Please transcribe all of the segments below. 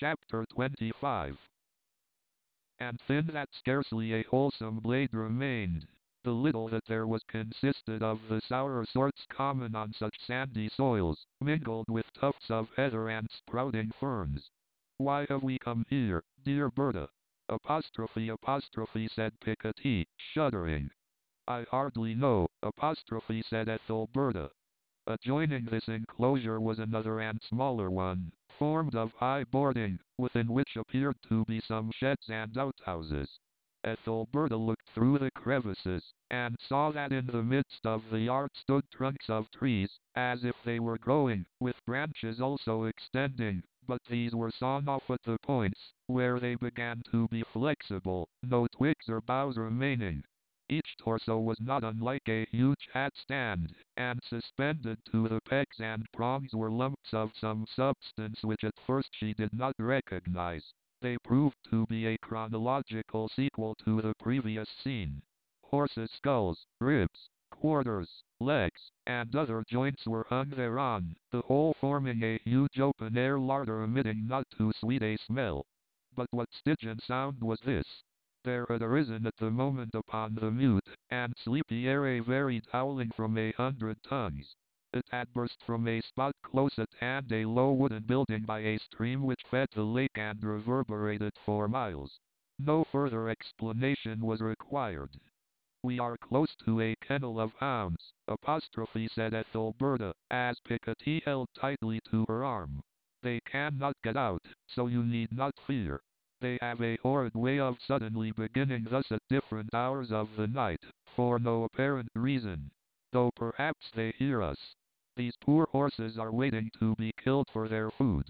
Chapter 25. And thin that scarcely a wholesome blade remained. The little that there was consisted of the sourer sorts common on such sandy soils, mingled with tufts of heather and sprouting ferns. Why have we come here, dear Berta? Apostrophe said Piketty, shuddering. I hardly know, said Ethelberta. Adjoining this enclosure was another and smaller one, formed of high boarding, within which appeared to be some sheds and outhouses. Ethelberta looked through the crevices, and saw that in the midst of the yard stood trunks of trees, as if they were growing, with branches also extending, but these were sawn off at the points, where they began to be flexible, no twigs or boughs remaining. Each torso was not unlike a huge hat stand, and suspended to the pegs and prongs were lumps of some substance which at first she did not recognize. They proved to be a chronological sequel to the previous scene. Horses' skulls, ribs, quarters, legs, and other joints were hung thereon, the whole forming a huge open-air larder emitting not too sweet a smell. But what Stygian sound was this? There had arisen at the moment upon the mute and sleepy air a varied howling from 100 tongues. It had burst from a spot close at hand, a low wooden building by a stream which fed the lake and reverberated for miles. No further explanation was required. We are close to a kennel of hounds, said Ethelberta, as Piketty held tightly to her arm. They cannot get out, so you need not fear. They have a horrid way of suddenly beginning thus at different hours of the night, for no apparent reason. Though perhaps they hear us. These poor horses are waiting to be killed for their food.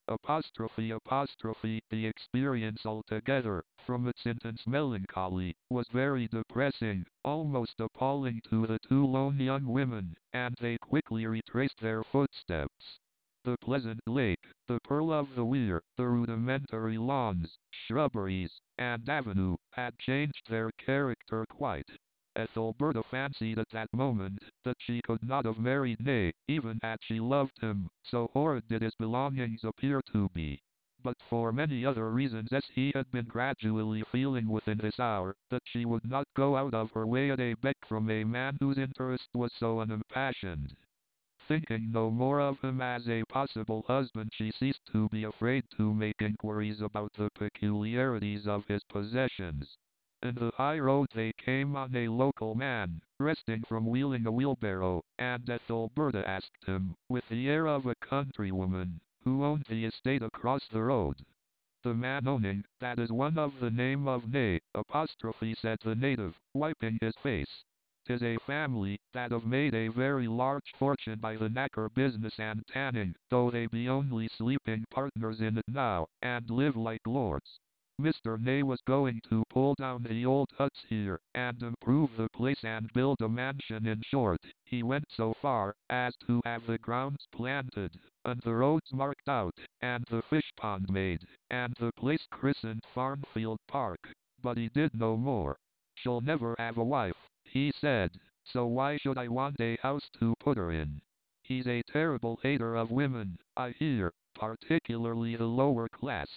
The experience altogether, from its intense melancholy, was very depressing, almost appalling to the two lone young women, and they quickly retraced their footsteps. The pleasant lake, the pearl of the Weir, the rudimentary lawns, shrubberies, and avenue, had changed their character quite. Ethelberta fancied at that moment that she could not have married, nay, even had she loved him, so horrid did his belongings appear to be. But for many other reasons, as he had been gradually feeling within this hour, that she would not go out of her way at a beck from a man whose interest was so unimpassioned. Thinking no more of him as a possible husband, she ceased to be afraid to make inquiries about the peculiarities of his possessions. In the high road they came on a local man, resting from wheeling a wheelbarrow, and Ethelberta asked him, with the air of a countrywoman, who owned the estate across the road. The man owning, that is one of the name of Ney, said the native, wiping his face. 'Tis a family that have made a very large fortune by the knacker business and tanning, though they be only sleeping partners in it now, and live like lords. Mr. Ney was going to pull down the old huts here, and improve the place and build a mansion. In short, he went so far as to have the grounds planted, and the roads marked out, and the fish pond made, and the place christened Farnfield Park, but he did no more. She'll never have a wife, he said, so why should I want a house to put her in? He's a terrible hater of women, I hear, particularly the lower class.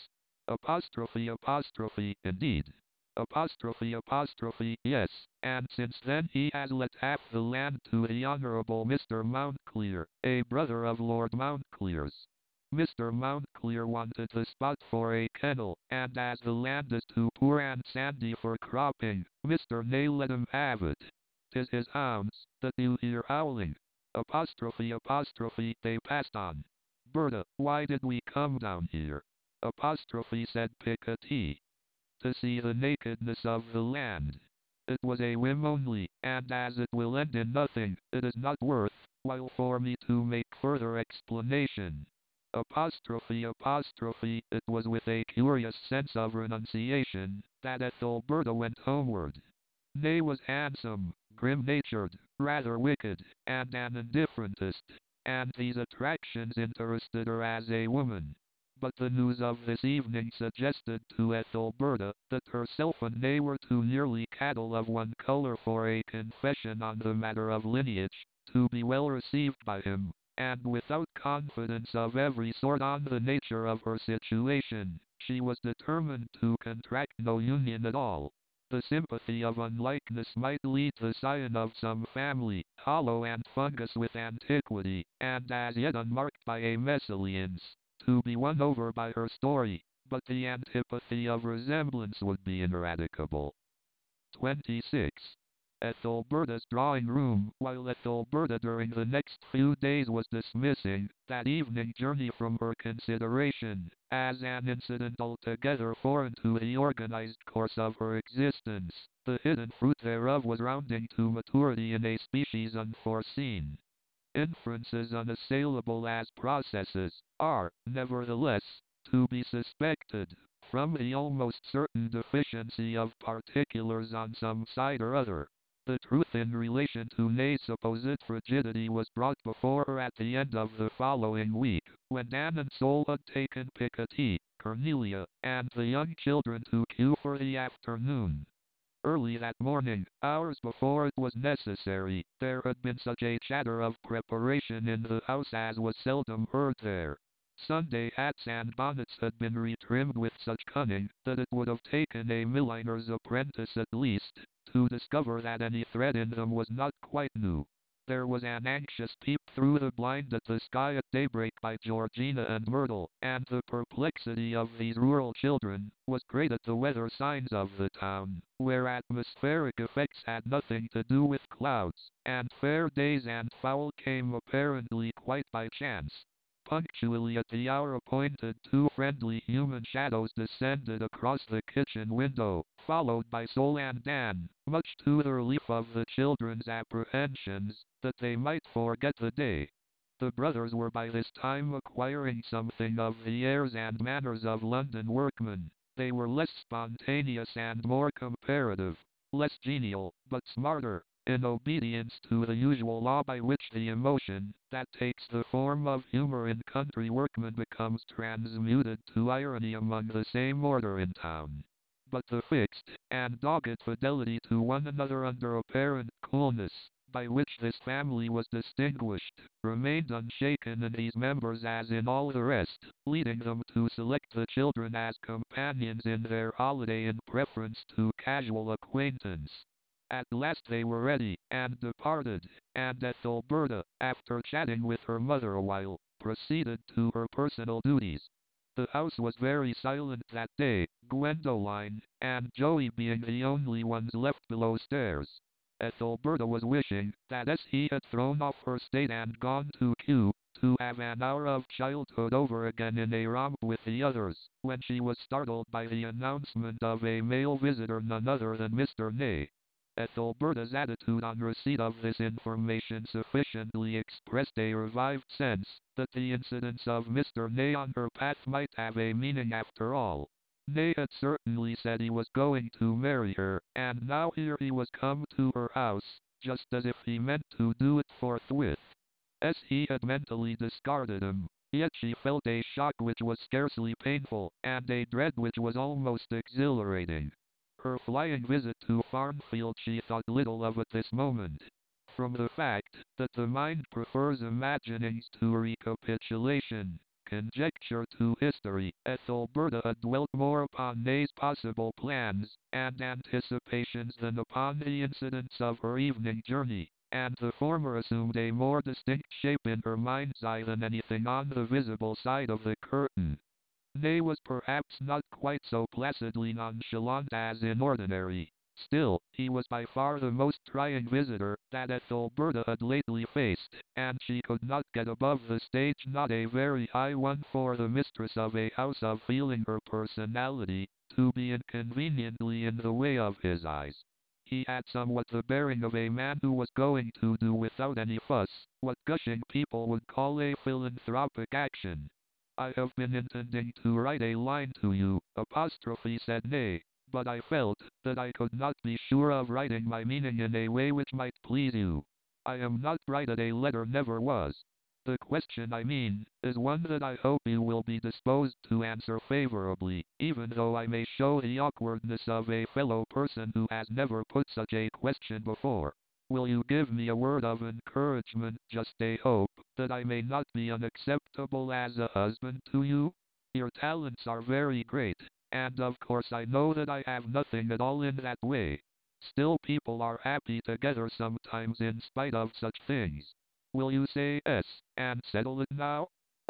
Indeed. Yes, and since then he has let half the land to the Honourable Mr. Mountclear, a brother of Lord Mountclear's. Mr. Mountclear wanted the spot for a kennel, and as the land is too poor and sandy for cropping, Mr. Ney let him have it. 'Tis his hounds that you hear howling. They passed on. Berta, why did we come down here? Said Piketty. To see the nakedness of the land. It was a whim only, and as it will end in nothing, it is not worth while for me to make further explanation. It was with a curious sense of renunciation that Ethelberta went homeward. Ney was handsome, grim-natured, rather wicked, and an indifferentist, and these attractions interested her as a woman. But the news of this evening suggested to Ethelberta that herself and Ney were too nearly cattle of one color for a confession on the matter of lineage to be well received by him, and without confidence of every sort on the nature of her situation, she was determined to contract no union at all. The sympathy of unlikeness might lead the scion of some family, hollow and fungus with antiquity, and as yet unmarked by a mesalliance, to be won over by her story, but the antipathy of resemblance would be ineradicable. 26. Ethelberta's drawing room. While Ethelberta during the next few days was dismissing that evening journey from her consideration, as an incident altogether foreign to the organized course of her existence, the hidden fruit thereof was rounding to maturity in a species unforeseen. Inferences unassailable as processes are, nevertheless, to be suspected, from the almost certain deficiency of particulars on some side or other. The truth in relation to Nay's supposed frigidity was brought before her at the end of the following week, when Dan and Sol had taken Piketty, Cornelia, and the young children to Kew for the afternoon. Early that morning, hours before it was necessary, there had been such a chatter of preparation in the house as was seldom heard there. Sunday hats and bonnets had been retrimmed with such cunning that it would have taken a milliner's apprentice at least to discover that any thread in them was not quite new. There was an anxious peep through the blind at the sky at daybreak by Georgina and Myrtle, and the perplexity of these rural children was great at the weather signs of the town, where atmospheric effects had nothing to do with clouds, and fair days and foul came apparently quite by chance. Punctually at the hour appointed, two friendly human shadows descended across the kitchen window, followed by Sol and Dan, much to the relief of the children's apprehensions that they might forget the day. The brothers were by this time acquiring something of the airs and manners of London workmen. They were less spontaneous and more comparative, less genial, but smarter, in obedience to the usual law by which the emotion that takes the form of humor in country workmen becomes transmuted to irony among the same order in town. But the fixed and dogged fidelity to one another under apparent coolness, by which this family was distinguished, remained unshaken in these members as in all the rest, leading them to select the children as companions in their holiday in preference to casual acquaintance. At last they were ready, and departed, and Ethelberta, after chatting with her mother a while, proceeded to her personal duties. The house was very silent that day, Gwendoline and Joey being the only ones left below stairs. Ethelberta was wishing that as he had thrown off her state and gone to Kew, to have an hour of childhood over again in a romp with the others, when she was startled by the announcement of a male visitor, none other than Mr. Nay. Ethelberta's attitude on receipt of this information sufficiently expressed a revived sense that the incidents of Mr. Nay on her path might have a meaning after all. Nay had certainly said he was going to marry her, and now here he was come to her house, just as if he meant to do it forthwith. As he had mentally discarded him, yet she felt a shock which was scarcely painful, and a dread which was almost exhilarating. Her flying visit to Farnfield she thought little of at this moment. From the fact that the mind prefers imaginings to recapitulation, conjecture to history, Ethelberta had dwelt more upon Nay's possible plans and anticipations than upon the incidents of her evening journey, and the former assumed a more distinct shape in her mind's eye than anything on the visible side of the curtain. Nay was perhaps not quite so placidly nonchalant as in ordinary. Still, he was by far the most trying visitor that Ethelberta had lately faced, and she could not get above the stage, not a very high one for the mistress of a house, of feeling her personality to be inconveniently in the way of his eyes. He had somewhat the bearing of a man who was going to do without any fuss, what gushing people would call a philanthropic action. I have been intending to write a line to you, said Nay, but I felt that I could not be sure of writing my meaning in a way which might please you. I am not bright at a letter, never was. The question I mean is one that I hope you will be disposed to answer favorably, even though I may show the awkwardness of a fellow person who has never put such a question before. Will you give me a word of encouragement, just a hope, that I may not be unacceptable as a husband to you? Your talents are very great, and of course I know that I have nothing at all in that way. Still, people are happy together sometimes in spite of such things. Will you say yes, and settle it now?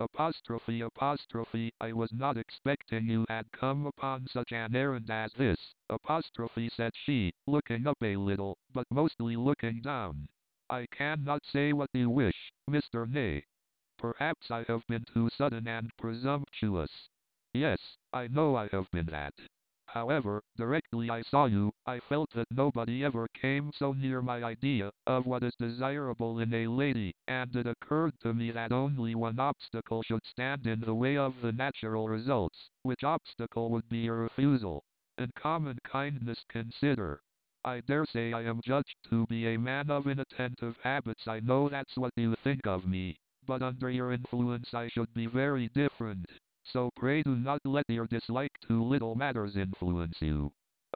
I was not expecting you had come upon such an errand as this, said she, looking up a little, but mostly looking down. I cannot say what you wish, Mr. Nay. Perhaps I have been too sudden and presumptuous. Yes, I know I have been that. However, directly I saw you, I felt that nobody ever came so near my idea of what is desirable in a lady, and it occurred to me that only one obstacle should stand in the way of the natural results, which obstacle would be your refusal. In common kindness consider. I dare say I am judged to be a man of inattentive habits. I know that's what you think of me, but under your influence I should be very different. So pray do not let your dislike to little matters influence you.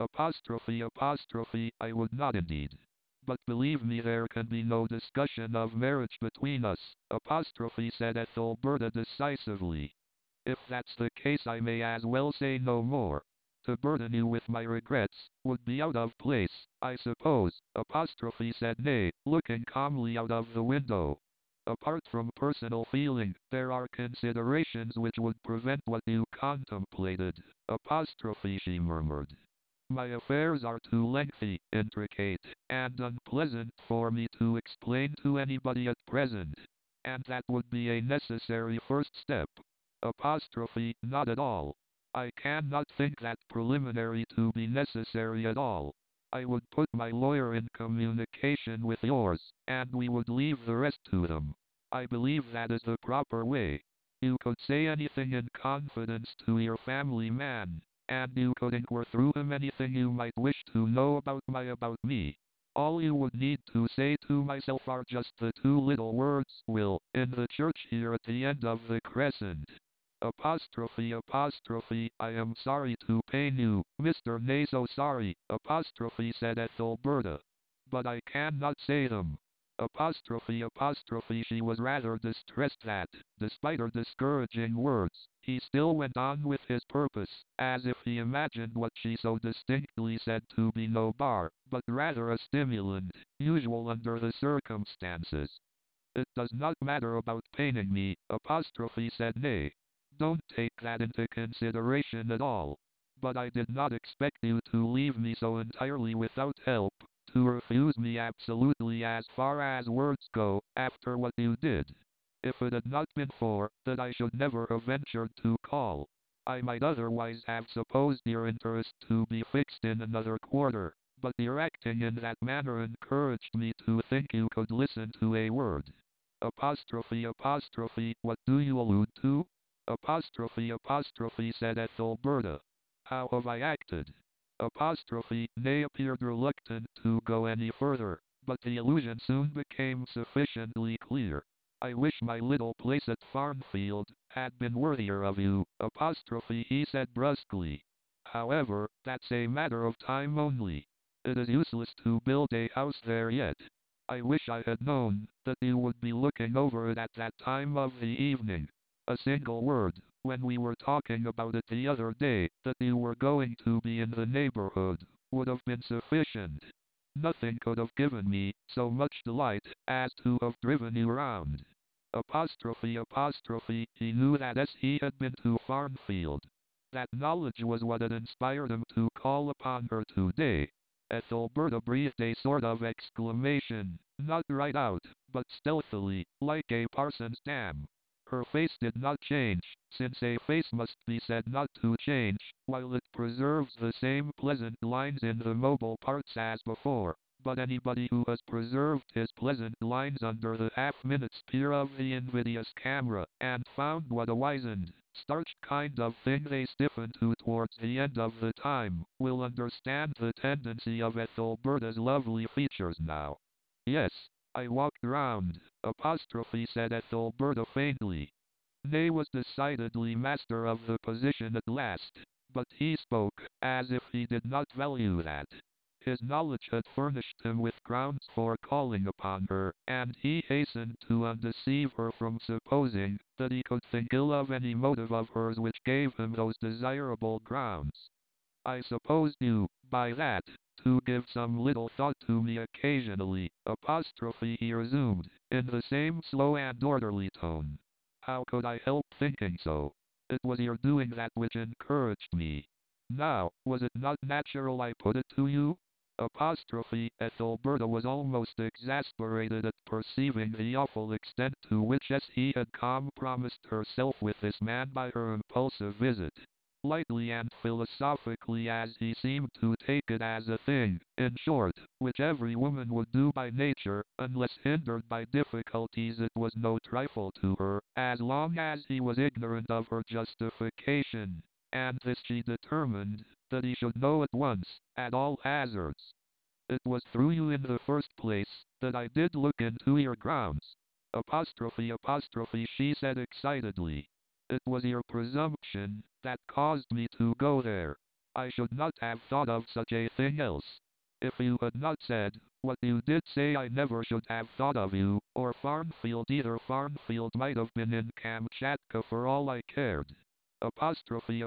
I would not indeed. But believe me, there can be no discussion of marriage between us, said Ethelberta decisively. If that's the case, I may as well say no more. To burden you with my regrets would be out of place, I suppose, said Nay, looking calmly out of the window. Apart from personal feeling, there are considerations which would prevent what you contemplated, she murmured. My affairs are too lengthy, intricate, and unpleasant for me to explain to anybody at present, and that would be a necessary first step. Not at all. I cannot think that preliminary to be necessary at all. I would put my lawyer in communication with yours, and we would leave the rest to them. I believe that is the proper way. You could say anything in confidence to your family man, and you could inquire through him anything you might wish to know about me. All you would need to say to myself are just the two little words, Will, in the church here at the end of the crescent. I am sorry to pain you, Mr. Nay, so sorry, said Ethelberta. But I cannot say them. She was rather distressed that, despite her discouraging words, he still went on with his purpose, as if he imagined what she so distinctly said to be no bar, but rather a stimulant, usual under the circumstances. It does not matter about paining me, said Nay. Don't take that into consideration at all. But I did not expect you to leave me so entirely without help, to refuse me absolutely as far as words go, after what you did. If it had not been for that, I should never have ventured to call. I might otherwise have supposed your interest to be fixed in another quarter, but your acting in that manner encouraged me to think you could listen to a word. What do you allude to? Said Ethelberta. How have I acted? Nay appeared reluctant to go any further, but the allusion soon became sufficiently clear. I wish my little place at Farnfield had been worthier of you, he said brusquely. However, that's a matter of time only. It is useless to build a house there yet. I wish I had known that you would be looking over it at that time of the evening. A single word, when we were talking about it the other day, that you were going to be in the neighborhood, would have been sufficient. Nothing could have given me so much delight as to have driven you round. He knew that as he had been to Farnfield. That knowledge was what had inspired him to call upon her today. Ethelberta breathed a sort of exclamation, not right out, but stealthily, like a parson's dam. Her face did not change, since a face must be said not to change, while it preserves the same pleasant lines in the mobile parts as before. But anybody who has preserved his pleasant lines under the half-minute spear of the invidious camera, and found what a wizened, starched kind of thing they stiffen to towards the end of the time, will understand the tendency of Ethelberta's lovely features now. Yes, I walked round, said Ethelberta faintly. Nay was decidedly master of the position at last, but he spoke as if he did not value that. His knowledge had furnished him with grounds for calling upon her, and he hastened to undeceive her from supposing that he could think ill of any motive of hers which gave him those desirable grounds. I supposed you, by that, to give some little thought to me occasionally, apostrophe he resumed, in the same slow and orderly tone. How could I help thinking so? It was your doing that which encouraged me. Now, was it not natural I put it to you? Apostrophe Ethelberta was almost exasperated at perceiving the awful extent to which he had compromised herself with this man by her impulsive visit. Lightly and philosophically as he seemed to take it as a thing, in short, which every woman would do by nature, unless hindered by difficulties, it was no trifle to her, as long as he was ignorant of her justification, and this she determined, that he should know at once, at all hazards. It was through you in the first place, that I did look into your grounds. Apostrophe she said excitedly. It was your presumption that caused me to go there. I should not have thought of such a thing else. If you had not said what you did say, I never should have thought of you, or Farnfield either. Farnfield might have been in Kamchatka for all I cared. Apostrophe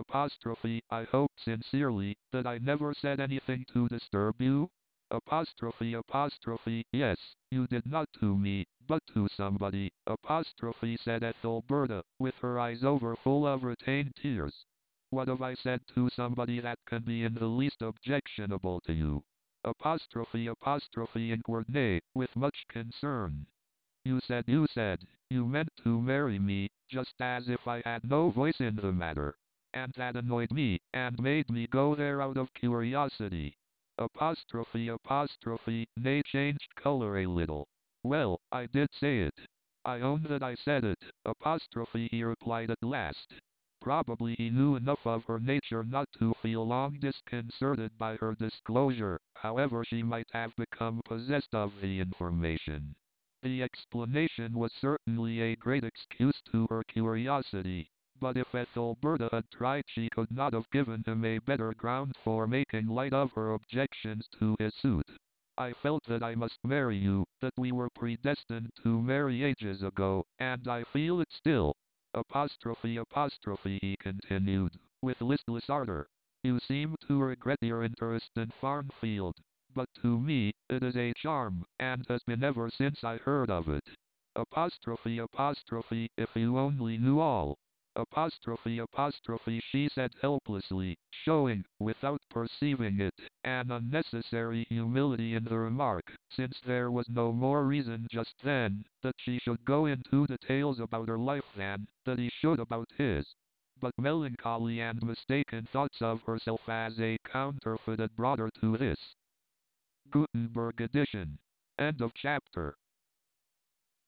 I hope sincerely that I never said anything to disturb you. Apostrophe yes, you did not to me, but to somebody, apostrophe said Ethelberta, with her eyes overfull of retained tears. What have I said to somebody that can be in the least objectionable to you? Apostrophe inquired Ney, with much concern. You said, you meant to marry me, just as if I had no voice in the matter. And that annoyed me, and made me go there out of curiosity. Apostrophe Ney changed color a little. Well, I did say it. I own that I said it, apostrophe he replied at last. Probably he knew enough of her nature not to feel long disconcerted by her disclosure, however she might have become possessed of the information. The explanation was certainly a great excuse to her curiosity. But if Ethelberta had tried, she could not have given him a better ground for making light of her objections to his suit. I felt that I must marry you, that we were predestined to marry ages ago, and I feel it still. Apostrophe he continued, with listless ardor. You seem to regret your interest in Farnfield, but to me, it is a charm, and has been ever since I heard of it. Apostrophe if you only knew all. Apostrophe she said helplessly, showing, without perceiving it, an unnecessary humility in the remark, since there was no more reason just then that she should go into details about her life than that he should about his. But melancholy and mistaken thoughts of herself as a counterfeit had brought her to this. Gutenberg edition. End of chapter.